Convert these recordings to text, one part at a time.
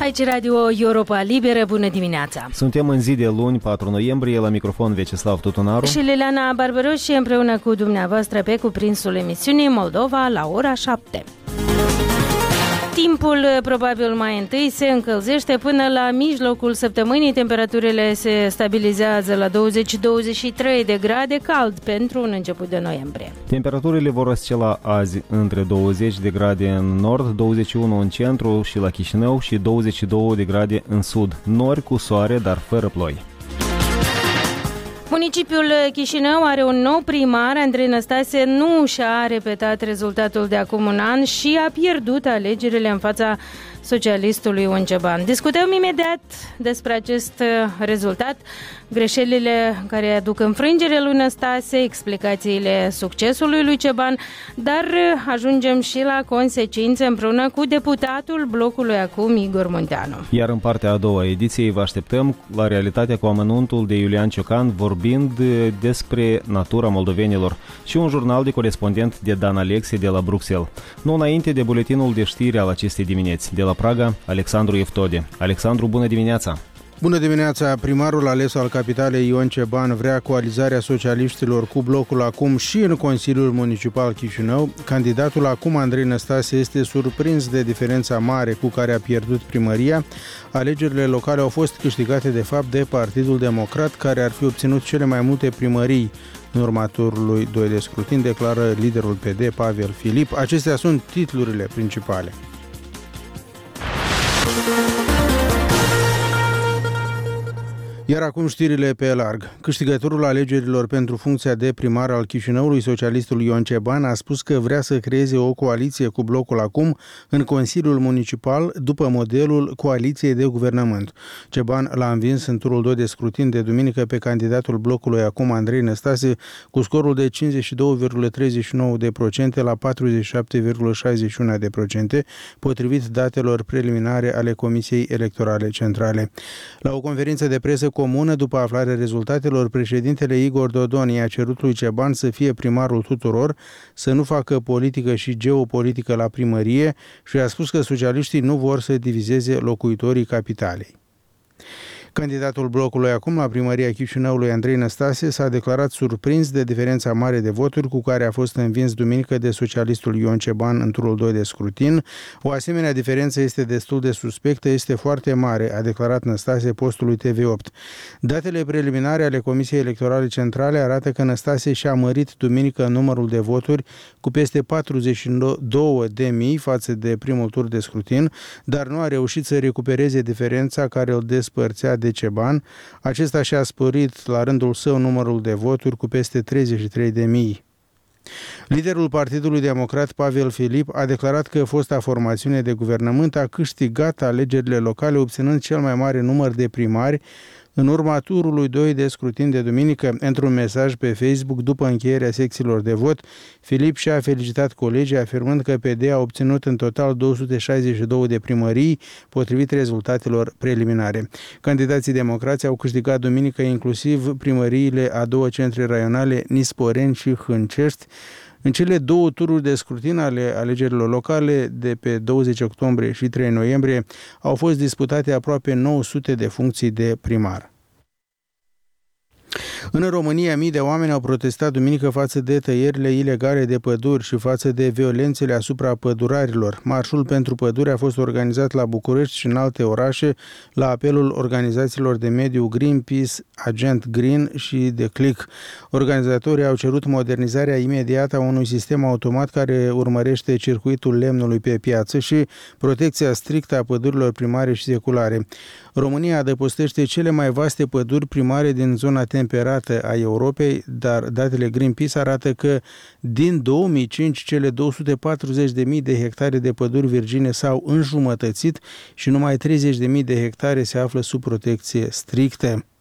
Aici Radio Europa Liberă, bună dimineața! Suntem în zi de luni, 4 noiembrie, la microfon Vecislav Tutunaru și Liliana Barbaros și împreună cu dumneavoastră pe cuprinsul emisiunii Moldova la ora 7. Timpul probabil mai întâi se încălzește până la mijlocul săptămânii. Temperaturile se stabilizează la 20-23 de grade, cald pentru un început de noiembrie. Temperaturile vor oscila azi între 20 de grade în nord, 21 în centru și la Chișinău și 22 de grade în sud. Nori cu soare, dar fără ploi. Municipiul Chișinău are un nou primar. Andrei Năstase nu și-a repetat rezultatul de acum un an și a pierdut alegerile în fața socialistului Unceban. Discutăm imediat despre acest rezultat, greșelile care aduc înfrângere lui Năstase, explicațiile succesului lui Ceban, dar ajungem și la consecințe împreună cu deputatul blocului acum, Igor Munteanu. Iar în partea a doua ediției vă așteptăm la realitatea cu amănuntul de Iulian Ciocan vorbind despre natura moldovenilor și un jurnal de corespondent de Dan Alexe de la Bruxelles. Nu înainte de buletinul de știri al acestei dimineți. De la Praga, Alexandru Eftode. Alexandru, bună dimineața! Bună dimineața! Primarul ales al capitalei Ion Ceban vrea coalizarea socialiștilor cu blocul acum și în Consiliul Municipal Chișinău. Candidatul acum, Andrei Năstase, este surprins de diferența mare cu care a pierdut primăria. Alegerile locale au fost câștigate de fapt de Partidul Democrat, care ar fi obținut cele mai multe primării în urma turului 2 de scrutin, declară liderul PD, Pavel Filip. Acestea sunt titlurile principale. Iar acum știrile pe larg. Câștigătorul alegerilor pentru funcția de primar al Chișinăului, socialistul Ion Ceban, a spus că vrea să creeze o coaliție cu blocul acum în Consiliul Municipal după modelul coaliției de guvernământ. Ceban l-a învins în turul 2 de scrutin de duminică pe candidatul blocului acum, Andrei Năstase, cu scorul de 52,39% la 47,61%, potrivit datelor preliminare ale Comisiei Electorale Centrale. La o conferință de presă comună, după aflarea rezultatelor, președintele Igor Dodon i-a cerut lui Ceban să fie primarul tuturor, să nu facă politică și geopolitică la primărie și a spus că socialiștii nu vor să divizeze locuitorii capitalei. Candidatul blocului acum la primăria Chișinăului, Andrei Năstase, s-a declarat surprins de diferența mare de voturi cu care a fost învins duminică de socialistul Ion Ceban în turul 2 de scrutin. O asemenea diferență este destul de suspectă, este foarte mare, a declarat Năstase postului TV8. Datele preliminare ale Comisiei Electorale Centrale arată că Năstase și-a mărit duminică numărul de voturi cu peste 42.000 față de primul tur de scrutin, dar nu a reușit să recupereze diferența care îl despărțea de Ceban. Acesta și-a sporit la rândul său numărul de voturi cu peste 33.000. Liderul Partidului Democrat, Pavel Filip, a declarat că fosta formațiune de guvernământ a câștigat alegerile locale obținând cel mai mare număr de primari în urma turului 2 de scrutin de duminică. Într-un mesaj pe Facebook după încheierea secțiilor de vot, Filip și-a felicitat colegii afirmând că PD a obținut în total 262 de primării, potrivit rezultatelor preliminare. Candidații democrați au câștigat duminică inclusiv primăriile a două centre raionale, Nisporeni și Hâncești. În cele două tururi de scrutin ale alegerilor locale de pe 20 octombrie și 3 noiembrie au fost disputate aproape 900 de funcții de primar. În România, mii de oameni au protestat duminică față de tăierile ilegale de păduri și față de violențele asupra pădurarilor. Marșul pentru pădure a fost organizat la București și în alte orașe la apelul organizațiilor de mediu Greenpeace, Agent Green și The Click. Organizatorii au cerut modernizarea imediată a unui sistem automat care urmărește circuitul lemnului pe piață și protecția strictă a pădurilor primare și seculare. România adăpostește cele mai vaste păduri primare din zona temperată a Europei, dar datele Greenpeace arată că din 2005 cele 240.000 de hectare de păduri virgine s-au înjumătățit și numai 30.000 de hectare se află sub protecție strictă.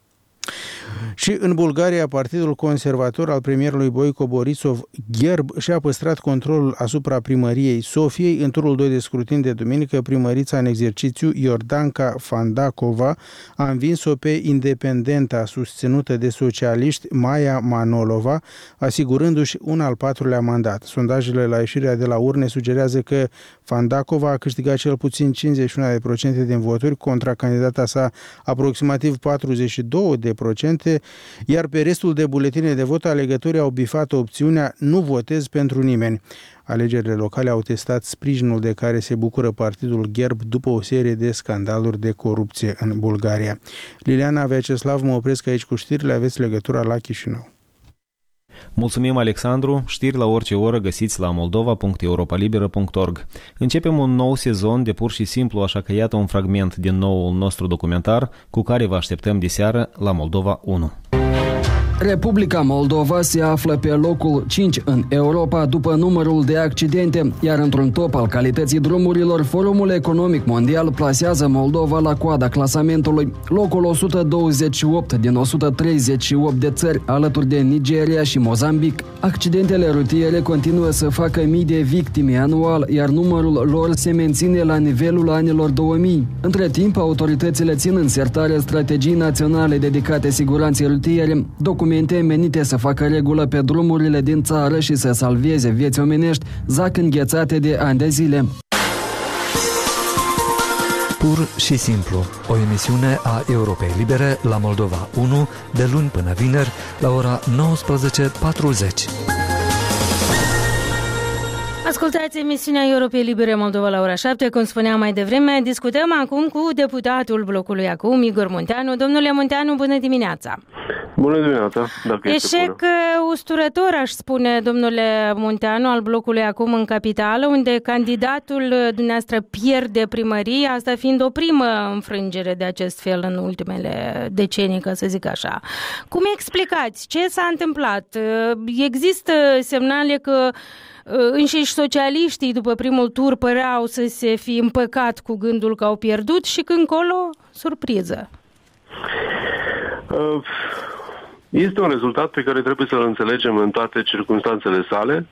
Și în Bulgaria, Partidul Conservator al premierului Boico Borisov, Gherb, și-a păstrat controlul asupra primăriei Sofiei. În turul 2 de scrutin de duminică, primărița în exercițiu, Iordanca Fandakova, a învins-o pe independenta susținută de socialiști Maia Manolova, asigurându-și un al 4-lea mandat. Sondajele la ieșirea de la urne sugerează că Fandakova a câștigat cel puțin 51% din voturi contra candidata sa aproximativ 42%, iar pe restul de buletine de vot alegătorii au bifat opțiunea "nu votez pentru nimeni". Alegerile locale au testat sprijinul de care se bucură partidul Gherb după o serie de scandaluri de corupție în Bulgaria. Liliana Vyacheslav, mă opresc aici cu știrile, aveți legătura la Chișinău. Mulțumim, Alexandru. Știri la orice oră găsiți la moldova.europalibera.org. Începem un nou sezon de pur și simplu, așa că iată un fragment din noul nostru documentar cu care vă așteptăm de seară la Moldova 1. Republica Moldova se află pe locul 5 în Europa după numărul de accidente, iar într-un top al calității drumurilor, Forumul Economic Mondial plasează Moldova la coada clasamentului, locul 128 din 138 de țări, alături de Nigeria și Mozambic. Accidentele rutiere continuă să facă mii de victime anual, iar numărul lor se menține la nivelul anilor 2000. Între timp, autoritățile țin în sertare strategii naționale dedicate siguranței rutiere, documente menite să facă regulă pe drumurile din țară și să salveze vieți omenești, zac înghețate de ani de zile. Pur și simplu, o emisiune a Europei Libere la Moldova 1, de luni până vineri, la ora 19:40. Ascultați emisiunea Europei Libere Moldova la ora 7, cum spuneam mai devreme. Discutăm acum cu deputatul blocului acum, Igor Munteanu. Domnule Munteanu, bună dimineața! Bună dimineața! Eșec usturător, aș spune, domnule Munteanu, al blocului acum în capitală, unde candidatul dumneavoastră pierde primării, asta fiind o primă înfrângere de acest fel în ultimele decenii, ca să zic așa. Cum explicați? Ce s-a întâmplat? Există semnale că înșiși socialiștii după primul tur păreau să se fi împăcat cu gândul că au pierdut și când încolo, surpriză. Este un rezultat pe care trebuie să-l înțelegem în toate circunstanțele sale.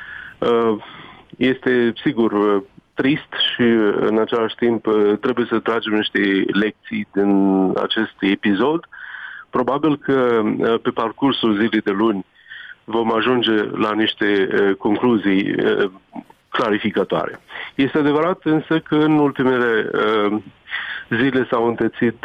Este, sigur, trist și în același timp trebuie să tragem niște lecții din acest episod. Probabil că pe parcursul zilei de luni vom ajunge la niște concluzii clarificatoare. Este adevărat însă că în ultimele zile s-au întețit,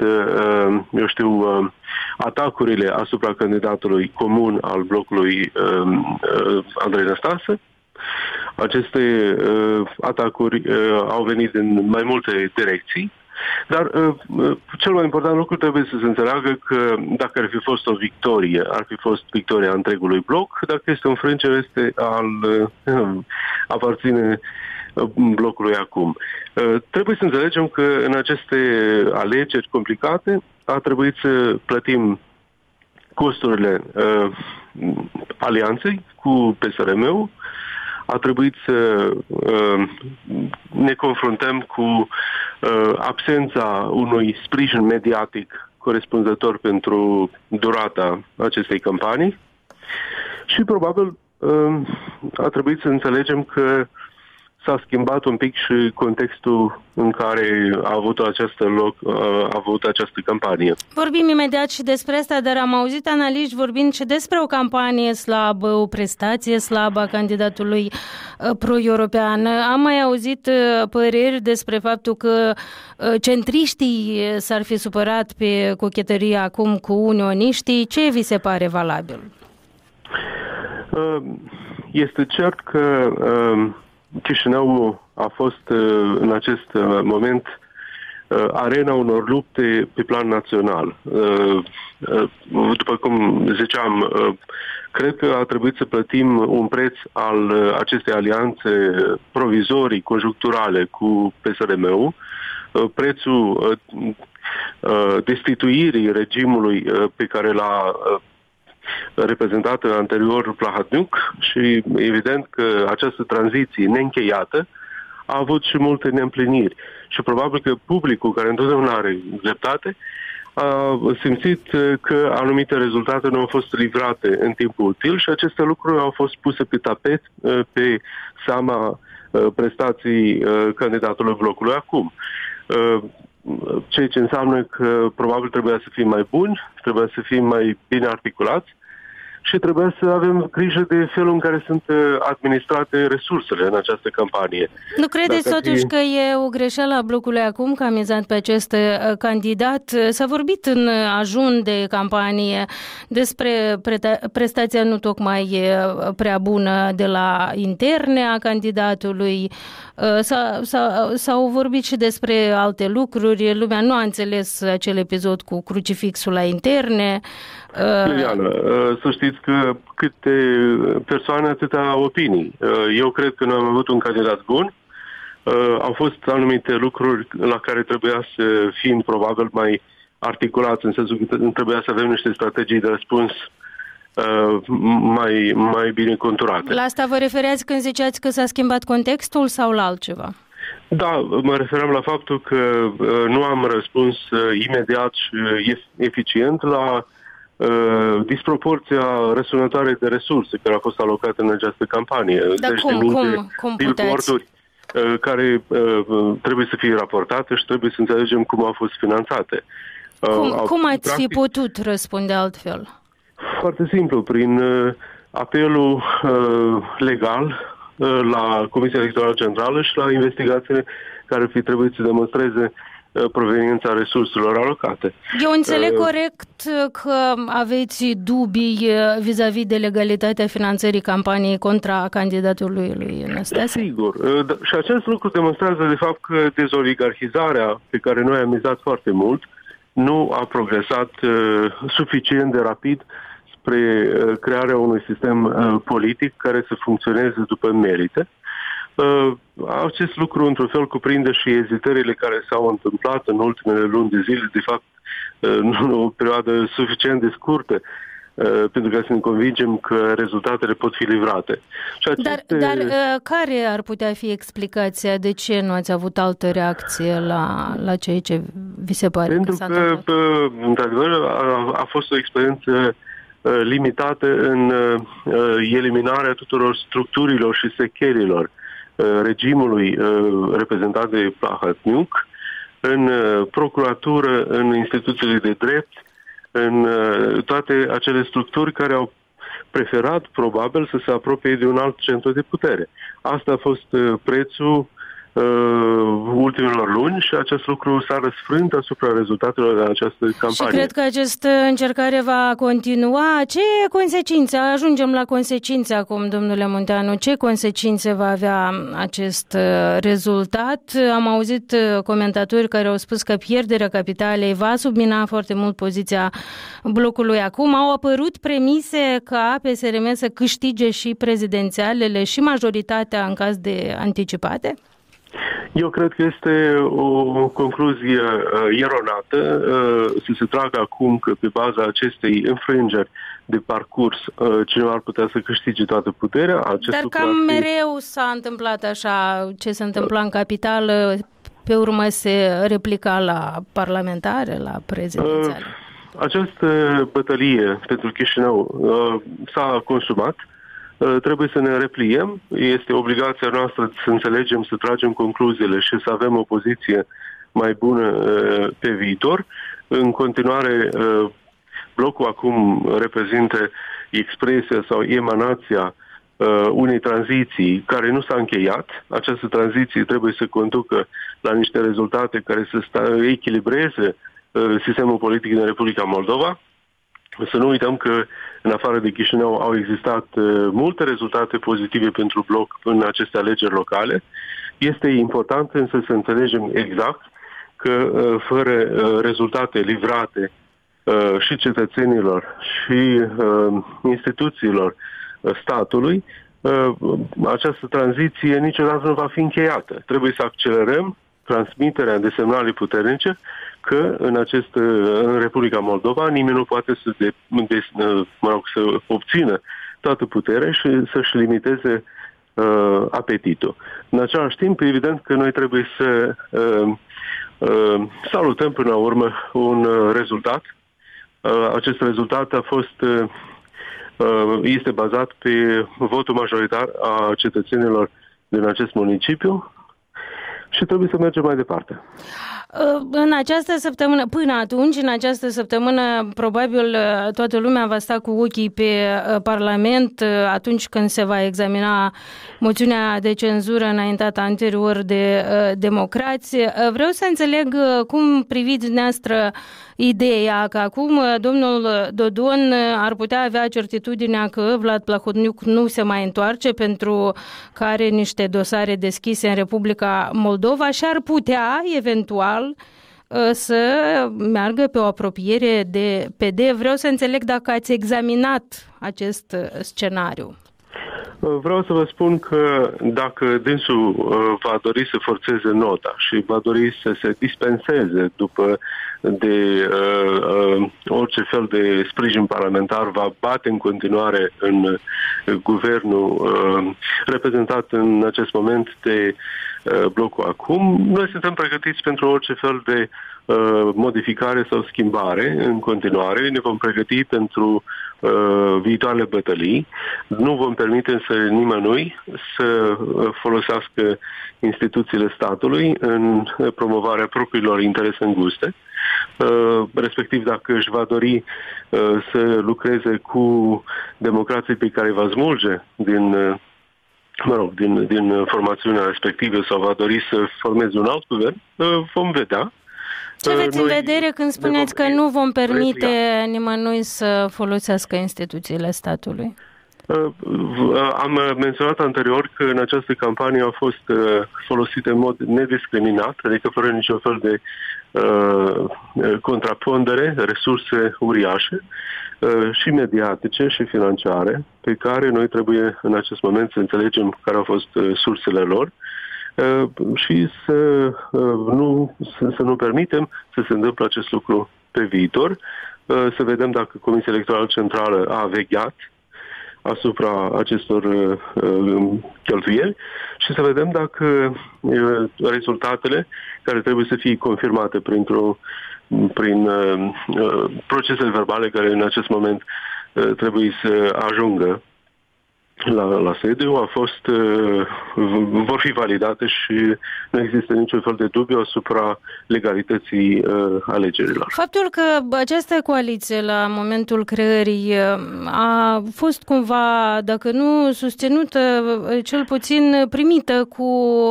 atacurile asupra candidatului comun al blocului Andrei Năstase. Aceste atacuri au venit din mai multe direcții, dar cel mai important lucru trebuie să se înțeleagă că dacă ar fi fost o victorie, ar fi fost victoria întregului bloc, dacă este o înfrângere, aparține blocului acum. Trebuie să înțelegem că în aceste alegeri complicate a trebuit să plătim costurile alianței cu PSRM-ul, a trebuit să ne confruntăm cu absența unui sprijin mediatic corespunzător pentru durata acestei campanii și probabil a trebuit să înțelegem că s-a schimbat un pic și contextul în care a avut această campanie. Vorbim imediat și despre asta, dar am auzit analiști vorbind și despre o campanie slabă, o prestație slabă a candidatului pro-european. Am mai auzit păreri despre faptul că centriștii s-ar fi supărat pe cochetăria acum cu unioniștii. Ce vi se pare valabil? Este cert că Chișinău a fost în acest moment arena unor lupte pe plan național. După cum ziceam, cred că a trebuit să plătim un preț al acestei alianțe provizorii, conjuncturale cu PSRM-ul, prețul destituirii regimului pe care l-a reprezentat anterior Plahotniuc și evident că această tranziție neîncheiată a avut și multe neîmpliniri și probabil că publicul, care întotdeauna are dreptate, a simțit că anumite rezultate nu au fost livrate în timpul util și aceste lucruri au fost puse pe tapet pe seama prestații candidatului blocului acum. Ceea ce înseamnă că probabil trebuia să fim mai buni, trebuia să fim mai bine articulați și trebuia să avem grijă de felul în care sunt administrate resursele în această campanie. Nu credeți totuși că e o greșeală a blocului acum că a mizat pe acest candidat? S-a vorbit în ajun de campanie despre prestația nu tocmai prea bună de la interne a candidatului. S-au vorbit și despre alte lucruri. Lumea nu a înțeles acel episod cu crucifixul la interne. Liliana, să știți că câte persoane, atâtea opinii. Eu cred că noi am avut un candidat bun. Au fost anumite lucruri la care trebuia să fim probabil mai articulați, în sensul că trebuia să avem niște strategii de răspuns mai bine conturate. La asta vă refereați când ziceați că s-a schimbat contextul sau la altceva? Da, mă referam la faptul că nu am răspuns imediat și eficient la disproporția răsunătoare de resurse care a fost alocate în această campanie. Dar cum puteți? Care trebuie să fie raportate și trebuie să înțelegem cum au fost finanțate. Cum ați fi putut răspunde altfel? Foarte simplu, prin apelul legal la Comisia Electorală Centrală și la investigațiile care fi trebuit să demonstreze proveniența resurselor alocate. Eu înțeleg corect că aveți dubii vis-a-vis de legalitatea finanțării campaniei contra candidatului lui Năstase? Sigur. Și acest lucru demonstrează de fapt că dezoligarhizarea pe care noi am mizat foarte mult nu a progresat suficient de rapid spre crearea unui sistem politic care să funcționeze după merite. Acest lucru, într-un fel, cuprinde și ezitările care s-au întâmplat în ultimele luni de zile, de fapt, în o perioadă suficient de scurtă, pentru ca să ne convingem că rezultatele pot fi livrate. Dar care ar putea fi explicația? De ce nu ați avut altă reacție la ceea ce vi se pare că s-a întâmplat? Pentru că, într-adevăr, a fost o experiență limitată în eliminarea tuturor structurilor și sechelilor regimului reprezentat de Plahotniuc în procuratură, în instituțiile de drept, în toate acele structuri care au preferat probabil să se apropie de un alt centru de putere. Asta a fost prețul ultimelor luni și acest lucru s-a răsfrânt asupra rezultatelor de această campanie. Și cred că această încercare va continua. Ce consecințe? Ajungem la consecințe acum, domnule Munteanu. Ce consecințe va avea acest rezultat? Am auzit comentatori care au spus că pierderea capitalei va submina foarte mult poziția blocului acum. Au apărut premise ca PSRM să câștige și prezidențialele și majoritatea în caz de anticipate? Eu cred că este o concluzie eronată să se tragă acum că pe baza acestei înfrângeri de parcurs cineva ar putea să câștige toată puterea. Dar cam mereu s-a întâmplat așa, ce se întâmpla în capitală, pe urmă se replica la parlamentare, la prezidențiale. Această bătălie pentru Chișinău s-a consumat. Trebuie să ne repliem. Este obligația noastră să înțelegem, să tragem concluziile și să avem o poziție mai bună pe viitor. În continuare, blocul acum reprezintă expresia sau emanația unei tranziții care nu s-a încheiat. Această tranziție trebuie să conducă la niște rezultate care să echilibreze sistemul politic din Republica Moldova. Să nu uităm că în afară de Chișinău au existat multe rezultate pozitive pentru bloc în aceste alegeri locale. Este important însă să înțelegem exact că fără rezultate livrate și cetățenilor și instituțiilor statului, această tranziție niciodată nu va fi încheiată. Trebuie să accelerăm transmiterea de semnale puternice că în Republica Moldova nimeni nu poate să obțină toată puterea și să-și limiteze apetitul. În același timp, evident că noi trebuie să salutăm până la urmă un rezultat. Acest rezultat este bazat pe votul majoritar a cetățenilor din acest municipiu și trebuie să mergem mai departe. În această săptămână, până atunci, în această săptămână, probabil toată lumea va sta cu ochii pe Parlament atunci când se va examina moțiunea de cenzură înaintată anterior de democrați. Vreau să înțeleg cum priviți dumneavoastră ideea că acum domnul Dodon ar putea avea certitudinea că Vlad Plahotniuc nu se mai întoarce pentru că are niște dosare deschise în Republica Moldova și ar putea, eventual, să meargă pe o apropiere de PD. Vreau să înțeleg dacă ați examinat acest scenariu. Vreau să vă spun că dacă dânsul va dori să forțeze nota și va dori să se dispenseze de orice fel de sprijin parlamentar, va bate în continuare în guvernul reprezentat în acest moment de blocul acum, noi suntem pregătiți pentru orice fel de modificare sau schimbare în continuare. Ne vom pregăti pentru viitoarele bătălii. Nu vom permite însă nimănui să folosească instituțiile statului în promovarea propriilor interese înguste, respectiv dacă își va dori să lucreze cu democrații pe care va smulge din formațiunea respectivă sau va dori să formeze un alt guvern, vom vedea. Ce aveți în vedere când spuneți că nu vom permite nimănui să folosească instituțiile statului? Am menționat anterior că în această campanie au fost folosite în mod nediscriminat, adică fără niciun fel de contrapondere, resurse uriașe și mediatice și financiare, pe care noi trebuie în acest moment să înțelegem care au fost sursele lor și să nu permitem să se întâmple acest lucru pe viitor, să vedem dacă Comisia Electorală Centrală a vegheat asupra acestor cheltuieli și să vedem dacă rezultatele care trebuie să fie confirmate prin procesele verbale care în acest moment trebuie să ajungă la sediu vor fi validate și nu există niciun fel de dubiu asupra legalității alegerilor. Faptul că această coaliție la momentul creării a fost cumva, dacă nu susținută, cel puțin primită cu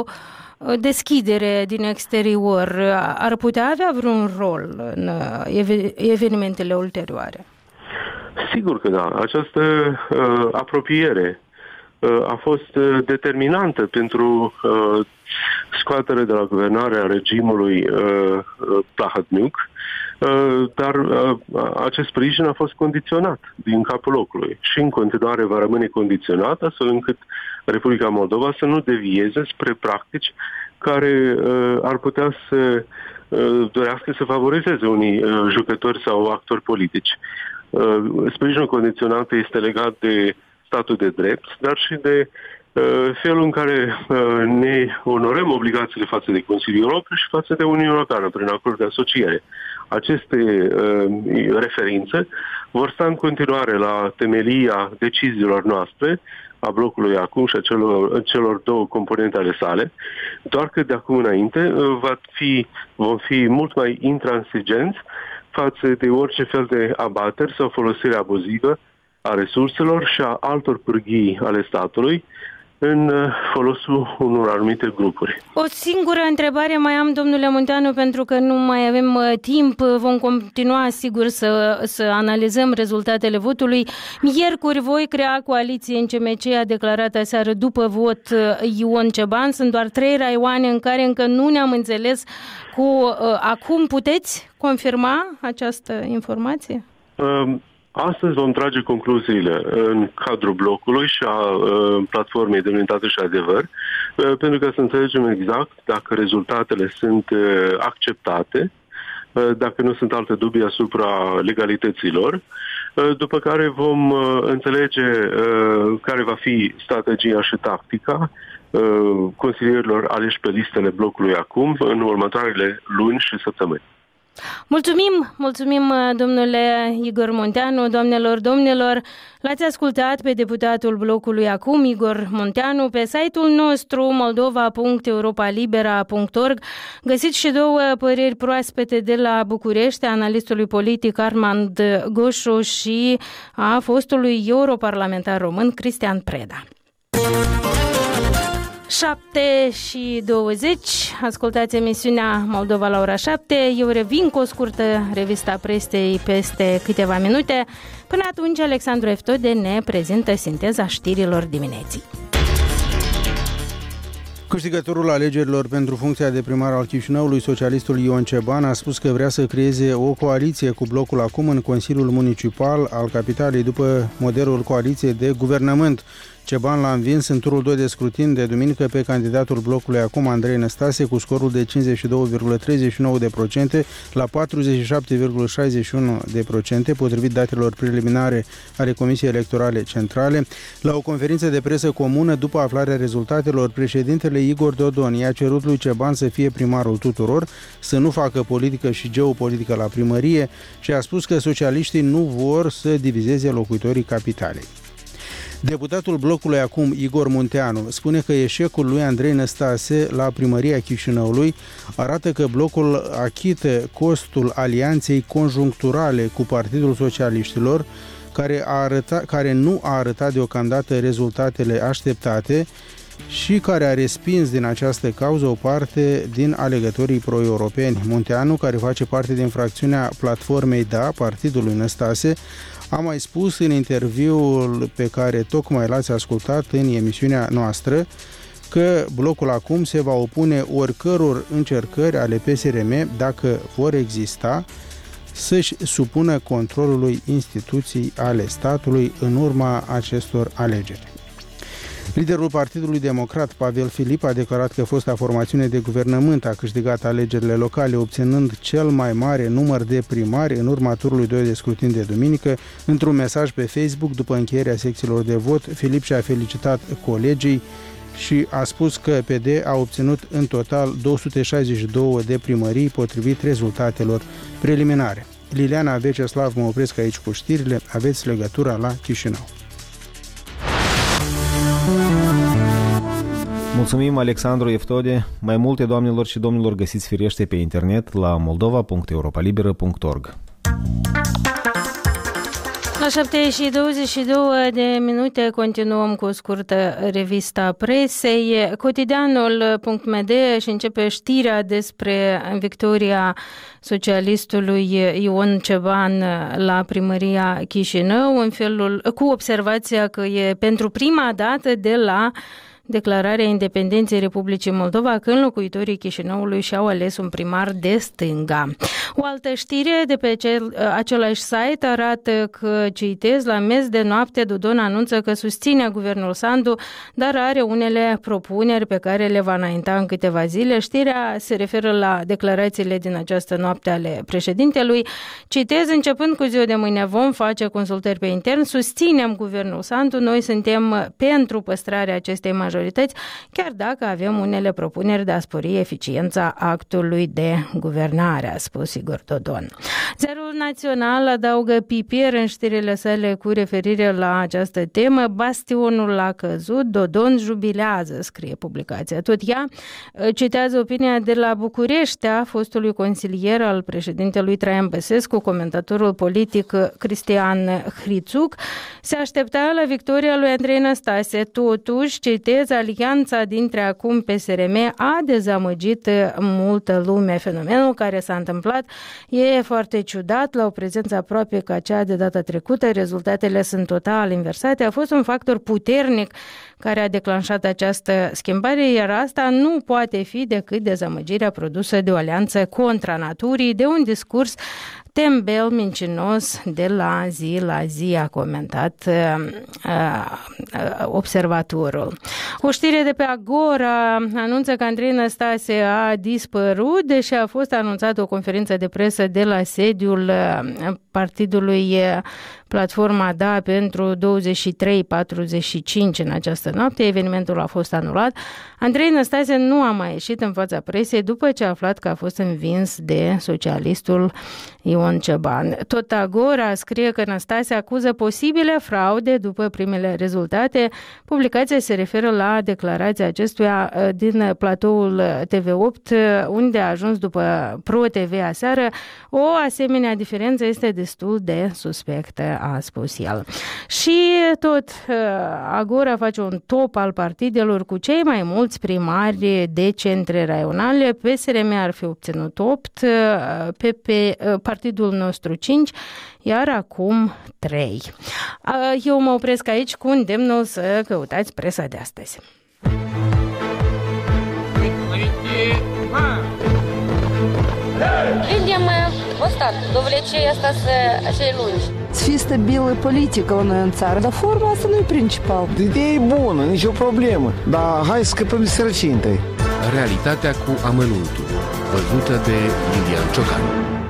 deschidere din exterior, ar putea avea vreun rol în evenimentele ulterioare? Sigur că da. Această apropiere a fost determinantă pentru scoaterea de la guvernare a regimului Plahotniuc, dar acest sprijin a fost condiționat din capul locului și în continuare va rămâne condiționat astfel încât Republica Moldova să nu devieze spre practici care ar putea să dorească să favorizeze unii jucători sau actori politici. Sprijinul condiționat este legat de statul de drept, dar și de felul în care ne onorăm obligațiile față de Consiliul Europei și față de Uniunea Europeană prin acord de asociere. Aceste referințe vor sta în continuare la temelia deciziilor noastre, a blocului acum și a celor două componente ale sale, doar că de acum înainte vom fi mult mai intransigenți față de orice fel de abateri sau folosire abuzivă a resurselor și a altor pârghii ale statului în folosul unor anumite grupuri. O singură întrebare mai am, domnule Munteanu, pentru că nu mai avem timp. Vom continua, sigur, să analizăm rezultatele votului. Miercuri voi crea coaliție în CMC, a declarat aseară după vot Ion Ceban. Sunt doar 3 raioane în care încă nu ne-am înțeles acum. Puteți confirma această informație? Astăzi vom trage concluziile în cadrul blocului și a platformei de unitate și adevăr, pentru că să înțelegem exact dacă rezultatele sunt acceptate, dacă nu sunt alte dubii asupra legalităților, după care vom înțelege care va fi strategia și tactica consilierilor aleși pe listele blocului acum în următoarele luni și săptămâni. Mulțumim, domnule Igor Munteanu, domnilor. L-ați ascultat pe deputatul blocului acum, Igor Munteanu, pe site-ul nostru moldova.europalibera.org. Găsiți și două păreri proaspete de la București, analistului politic Armand Goșu și a fostului europarlamentar român Cristian Preda. 7:20, ascultați emisiunea Moldova la ora 7. Eu revin cu o scurtă revista presei peste câteva minute. Până atunci, Alexandru Eftode ne prezintă sinteza știrilor dimineții. Câștigătorul alegerilor pentru funcția de primar al Chișinăului, socialistul Ion Ceban, a spus că vrea să creeze o coaliție cu blocul acum în Consiliul Municipal al capitalei după modelul coaliției de guvernământ. Ceban l-a învins în turul 2 de scrutin de duminică pe candidatul blocului acum, Andrei Năstase, cu scorul de 52,39% la 47,61%, potrivit datelor preliminare ale Comisiei Electorale Centrale. La o conferință de presă comună, după aflarea rezultatelor, președintele Igor Dodon i-a cerut lui Ceban să fie primarul tuturor, să nu facă politică și geopolitică la primărie și a spus că socialiștii nu vor să divizeze locuitorii capitalei. Deputatul blocului acum, Igor Munteanu, spune că eșecul lui Andrei Năstase la primăria Chișinăului arată că blocul achită costul alianței conjuncturale cu Partidul Socialiștilor, care nu a arătat deocamdată rezultatele așteptate și care a respins din această cauză o parte din alegătorii pro-europeni. Munteanu, care face parte din fracțiunea Platformei Da, partidului Năstase, a mai spus în interviul pe care tocmai l-ați ascultat în emisiunea noastră că blocul acum se va opune oricăror încercări ale PSRM, dacă vor exista, să-și supună controlului instituții ale statului în urma acestor alegeri. Liderul Partidului Democrat, Pavel Filip, a declarat că fosta formațiune de guvernământ a câștigat alegerile locale, obținând cel mai mare număr de primari în urma turului 2 de scrutin de duminică. Într-un mesaj pe Facebook, după încheierea secțiilor de vot, Filip și-a felicitat colegii și a spus că PD a obținut în total 262 de primării, potrivit rezultatelor preliminare. Liliana Veceslav, mă opresc aici cu știrile. Aveți legătura la Chișinău. Mulțumim, Alexandru Eftode. Mai multe, doamnelor și domnilor, găsiți firește pe internet la moldova.europalibera.org. La 7:22 de minute continuăm cu o scurtă revista presei. Cotidianul.md și începe știrea despre victoria socialistului Ion Ceban la primăria Chișinău, cu observația că e pentru prima dată de la declararea independenței Republicii Moldova, când locuitorii Chișinăului și-au ales un primar de stânga. O altă știre de pe același site arată că, citez, la miez de noapte Dodon anunță că susține guvernul Sandu, dar are unele propuneri pe care le va înainta în câteva zile. Știrea se referă la declarațiile din această noapte ale președintelui. Citez, începând cu ziua de mâine vom face consultări pe intern, susținem guvernul Sandu, noi suntem pentru păstrarea acestei majorități, chiar dacă avem unele propuneri de a spori eficiența actului de guvernare, a spus Igor Dodon. Zerul Național adaugă pipier în știrile sale cu referire la această temă. Bastionul a căzut, Dodon jubilează, scrie publicația. Tot ea citează opinia de la București a fostului consilier al președintelui Traian Băsescu, comentatorul politic Cristian Hrițuc. Se aștepta la victoria lui Andrei Năstase. Totuși, citez, alianța dintre acum PSRM a dezamăgit multă lume. Fenomenul care s-a întâmplat e foarte ciudat, la o prezență aproape ca cea de data trecută, rezultatele sunt total inversate. A fost un factor puternic care a declanșat această schimbare, iar asta nu poate fi decât dezamăgirea produsă de o alianță contra naturii, de un discurs tembel, mincinos de la zi, a comentat observatorul. O știre de pe Agora anunță că Andrei Năstase a dispărut, deși a fost anunțată o conferință de presă de la sediul partidului platforma Da pentru 23:45 în această noapte. Evenimentul a fost anulat. Andrei Năstase nu a mai ieșit în fața presei după ce a aflat că a fost învins de socialistul Ion Ceban. Tot Agora scrie că Năstase acuză posibile fraude după primele rezultate. Publicația se referă la declarația acestuia din platoul TV8, unde a ajuns după Pro TV aseară. O asemenea diferență este destul de suspectă, a spus el. Și tot Agora face un top al partidelor cu cei mai mulți primari de centre raionale. PSRM ar fi obținut 8, partidul nostru 5, iar acum 3. Eu mă opresc aici cu îndemnul să căutați presa de astăzi. Видим ăsta, довлече остаться acei lungi. Să fie stabilă politică la noi în țară, dar forma asta nu e principal. Ideea e bună, nicio problemă, dar hai să scăpăm de sărăcie întâi. Realitatea cu amănuntul, văzută de Iulian Ciocan.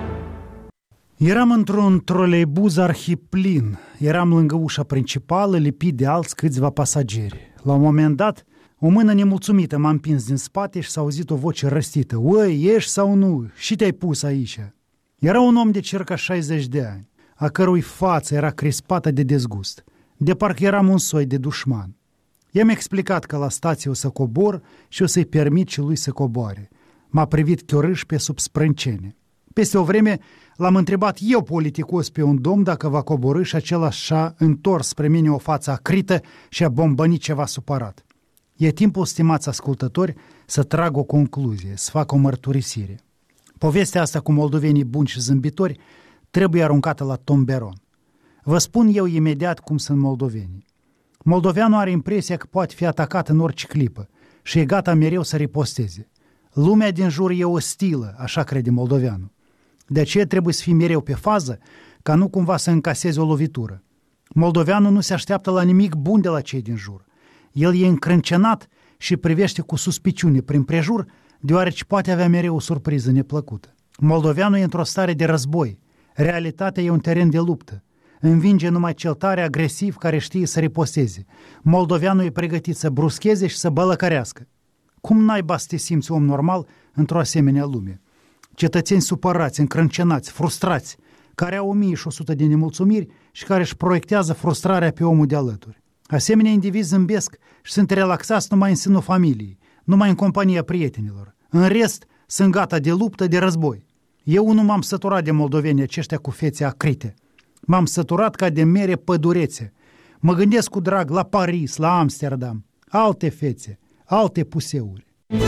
Eram într-un troleibuz arhiplin. Eram lângă ușa principală, lipit de alți câțiva pasageri. La un moment dat, o mână nemulțumită m-a împins din spate și s-a auzit o voce răstită. Uai, ești sau nu? Și te-ai pus aici? Era un om de circa 60 de ani, a cărui față era crispată de dezgust, de parcă eram un soi de dușman. I-am explicat că la stație o să cobor și o să-i permit și lui să coboare. M-a privit chiorâș pe sub sprâncene. Peste o vreme l-am întrebat eu politicos pe un domn dacă va coborî și acela și-a întors spre mine o față acrită și a bombănit ceva supărat. E timpul, stimați ascultători, să trag o concluzie, să fac o mărturisire. Povestea asta cu moldovenii buni și zâmbitori trebuie aruncată la tomberon. Vă spun eu imediat cum sunt moldovenii. Moldoveanul are impresia că poate fi atacat în orice clipă și e gata mereu să riposteze. Lumea din jur e ostilă, așa crede moldoveanul. De aceea trebuie să fii mereu pe fază, ca nu cumva să încaseze o lovitură. Moldoveanul nu se așteaptă la nimic bun de la cei din jur. El e încrâncenat și privește cu suspiciune prin prejur, deoarece poate avea mereu o surpriză neplăcută. Moldoveanul e într-o stare de război. Realitatea e un teren de luptă. Învinge numai cel tare agresiv care știe să riposteze. Moldoveanul e pregătit să bruscheze și să bălăcărească. Cum naiba să te simți om normal într-o asemenea lume? Cetățeni supărați, încrâncenați, frustrați, care au 1100 de nemulțumiri și care își proiectează frustrarea pe omul de alături. Asemenea indivizi zâmbesc și sunt relaxați numai în sânul familiei, numai în compania prietenilor. În rest, sunt gata de luptă, de război. Eu nu m-am săturat de moldovenii aceștia cu fețe acrite. M-am săturat ca de mere pădurețe. Mă gândesc cu drag la Paris, la Amsterdam, alte fețe, alte puseuri.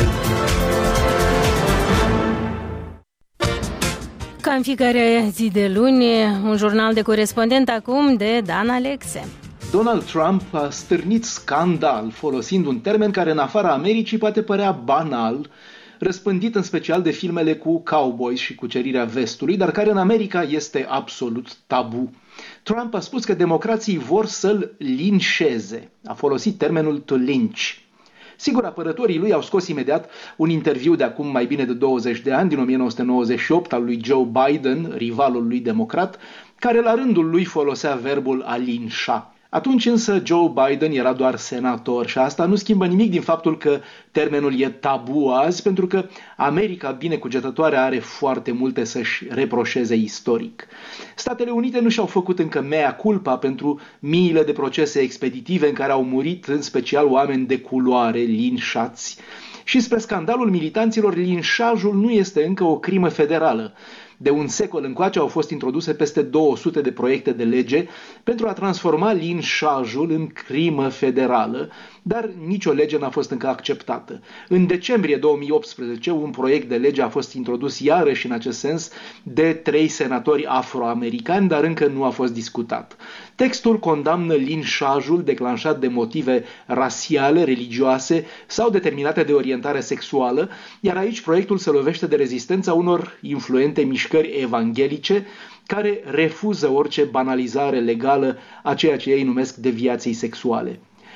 Ca în fiecare zi de luni, un jurnal de corespondent acum de Dan Alexe. Donald Trump a stârnit scandal folosind un termen care în afara Americii poate părea banal, răspândit în special de filmele cu cowboys și cucerirea vestului, dar care în America este absolut tabu. Trump a spus că democrații vor să-l linșeze. A folosit termenul to lynch. Sigur, apărătorii lui au scos imediat un interviu de acum mai bine de 20 de ani, din 1998, al lui Joe Biden, rivalul lui democrat, care la rândul lui folosea verbul a linșa. Atunci însă Joe Biden era doar senator și asta nu schimbă nimic din faptul că termenul e tabu azi, pentru că America binecugetătoare are foarte multe să-și reproșeze istoric. Statele Unite nu și-au făcut încă mea culpa pentru miile de procese expeditive în care au murit în special oameni de culoare linșați. Și spre scandalul militanților, linșajul nu este încă o crimă federală. De un secol încoace au fost introduse peste 200 de proiecte de lege pentru a transforma linșajul în crimă federală, dar nicio lege n-a fost încă acceptată. În decembrie 2018, un proiect de lege a fost introdus iarăși în acest sens de 3 senatori afroamericani, dar încă nu a fost discutat. Textul condamnă linșajul declanșat de motive rasiale, religioase sau determinate de orientare sexuală, iar aici proiectul se lovește de rezistența unor influente mișcări evanghelice care refuză orice banalizare legală a ceea ce ei numesc deviații sexuale.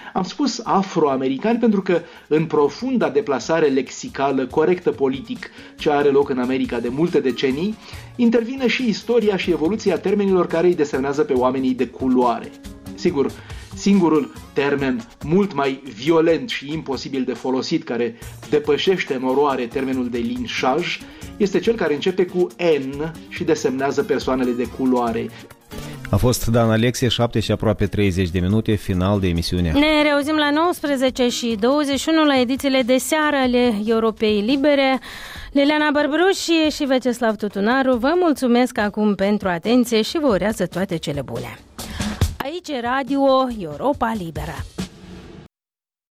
Am spus afroamericani pentru că în profunda deplasare lexicală corectă politic ce are loc în America de multe decenii, intervine și istoria și evoluția termenilor care îi desemnează pe oamenii de culoare. Sigur, singurul termen mult mai violent și imposibil de folosit, care depășește în oroare termenul de linșaj, este cel care începe cu N și desemnează persoanele de culoare. A fost Dan Alexie, 7 și aproape 30 de minute, final de emisiune. Ne reauzim la 19 și 21 la edițiile de seară ale Europei Libere. Liliana Bărburuș și Veceslav Tutunaru vă mulțumesc acum pentru atenție și vă urează toate cele bune. Aici e Radio Europa Liberă.